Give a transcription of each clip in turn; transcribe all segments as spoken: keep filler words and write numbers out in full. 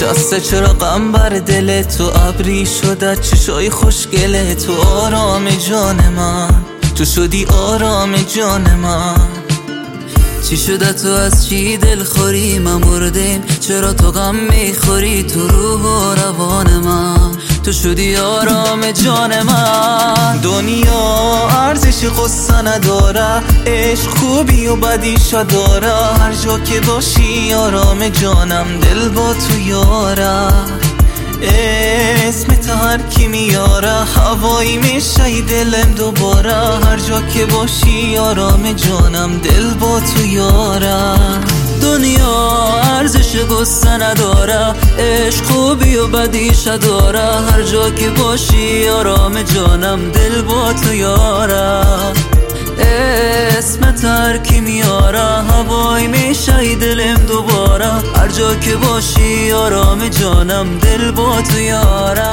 نشسته چرا غم بر دل تو، ابری شده چشای خوشگله تو. آرام جان من تو شدی، آرام جان من. چی شده تو از چی دلخوری؟ ما مردیم چرا تو غم میخوری؟ تو روح و روان من تو شدی آرام جان من. دنیا ارزش قصه نداره، عشق خوبی و بدیش داره. هر جا که باشی آرام جانم، دل با تو یاره. اسم تو هر کی میاره، هوایی میشه دلم دوباره. هر جا که باشی آرام جانم، دل با تو یاره. دنیا ارزش قصه نداره، عشق خوبی و بدیش داره. هر جا که باشی آرام جانم، دل با تو یاره. اسمت هر کی میاره، هوای میشه دلم دوباره. هر جا که باشی آرام جانم، دل با تو یاره.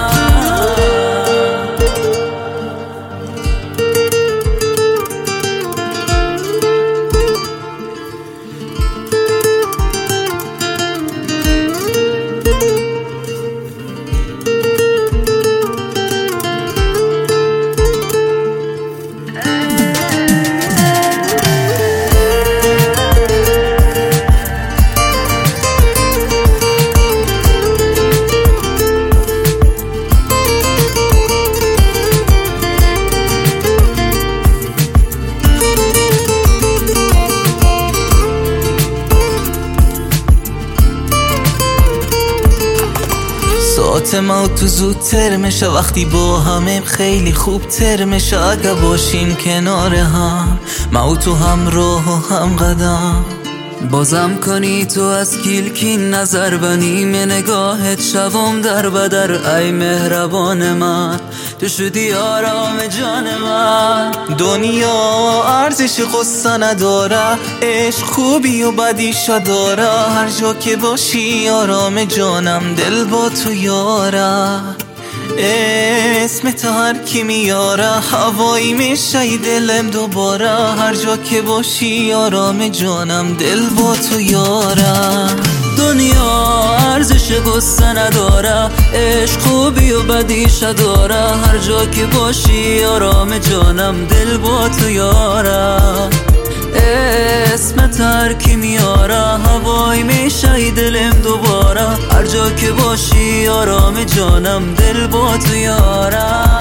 ساعت ما تو زودتر میشه، وقتی با همه خیلی خوب تر میشه. اگه باشیم کنار هم، ما و تو هم راه و هم قدم. بازم کنی تو از کیلکی نظر، بنیم نگاهت شوم در بدر. ای مهربان من تو شدی آرام جان من. دنیا ارزش قصه نداره، عشق خوبی و بدیش داره. هر جا که باشی آرام جانم، دل با تو یاره. اسم تو هر کی میاره، هوایی میشه دلم دوباره. هر جا که باشی آرام جانم، دل با تو یاره. دنیا ارزش قصه نداره، عشق خوبی و بدیش داره. هر جا که باشی آرام جانم، دل با تو یاره. اسمت هر کی میاره، هوای میشه دلم دوباره. هر جا که باشی آرام جانم، دل با تو یاره.